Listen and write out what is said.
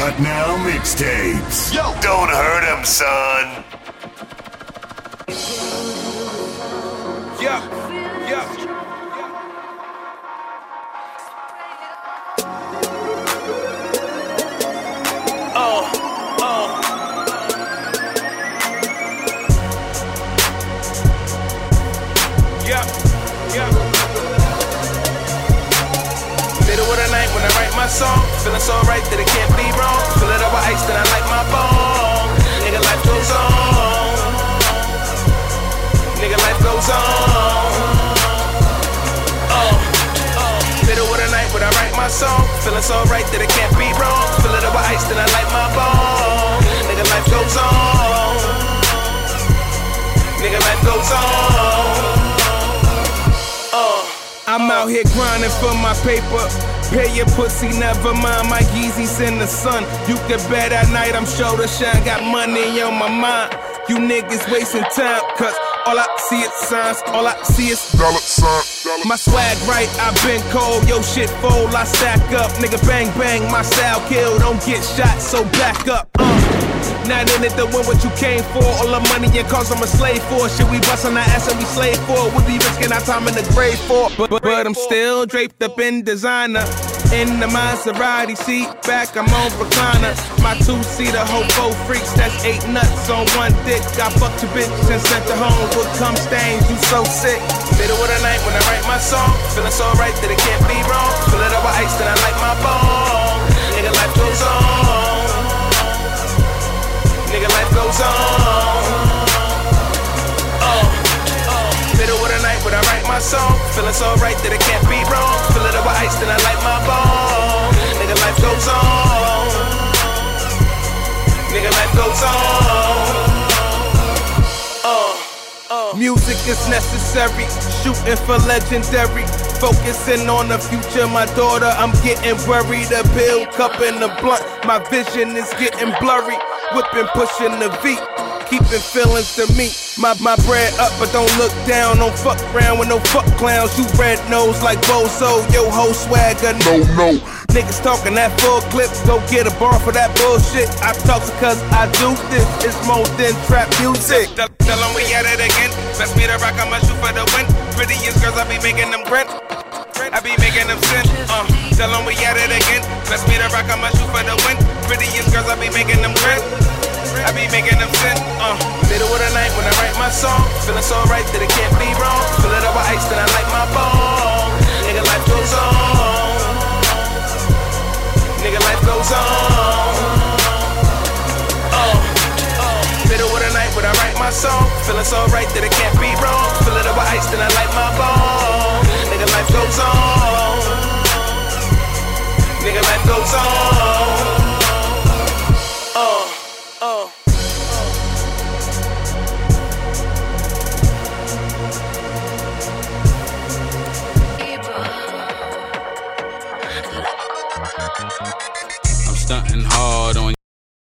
Got Now mixtapes. Yo, don't hurt him, son. Yeah. Middle of the night when I write my song, feeling so right that it can't be wrong. Fill it up with ice, then I like my bone. Nigga, life goes on. Nigga, life goes on. Middle of the night when I write my song, feeling so right that it can't be wrong. Fill it up with ice, then I like my bone. Nigga, life goes on. Nigga, life goes on. I'm out here grinding for my paper. Pay your pussy, never mind my Yeezys in the sun. You can bet at night I'm sure to shine. Got money on my mind. You niggas wasting time, cause all I see is signs. All I see is dollar sign. My swag right, I been cold. Yo shit fold, I stack up. Nigga bang bang, my style kill. Don't get shot, so back up. Not in it to win what you came for. All the money and cause I'm a slave for. Shit, we bustin' our ass and we slave for. We be risking our time in the grave for. But I'm still draped up in designer. In the Maserati seat, back I'm on recliner. My two-seater, hobo freaks, that's 8 nuts on one dick. I fucked your bitch and sent her home with cum stains, you so sick. Middle of the night when I write my song, feeling so right that it can't be wrong. Fill it up with ice, then I like my bone. Nigga, life goes on. Nigga, life goes on. Middle of the night when I write my song, feeling so right that it can't be wrong. Fill it up with ice, then I like my bone. Nigga, life goes on. Nigga, life goes on. Music is necessary, shooting for legendary. Focusing on the future, my daughter, I'm getting worried. A pill, cup, and a blunt, my vision is getting blurry. Whipping, pushing the V, keeping feelings to me. My bread up, but don't look down. Don't fuck around with no fuck clowns. You red nose like Bozo, yo ho swagger. No. Niggas talking that full clip, go get a bar for that bullshit. I talk because I do this, it's more than trap music. Tell them we at it again, best me to rock, I'ma shoot for the win. Prettiest girls, I be making them grin. I be making them sin, tell them we at it again. Best me to rock, I'ma shoot for the win. Prettiest girls, I be making them grin. I be making them sin, Middle of the night when I write my song, feeling so right that it can't be wrong. Fill it up with ice, then I like my bone. Nigga, life goes on. Nigga, life goes on. Middle of the night when I write my song, feeling so right that it can't be wrong. Fill it up with ice, then I like my bone. Nigga, life goes on. Nigga, life goes on.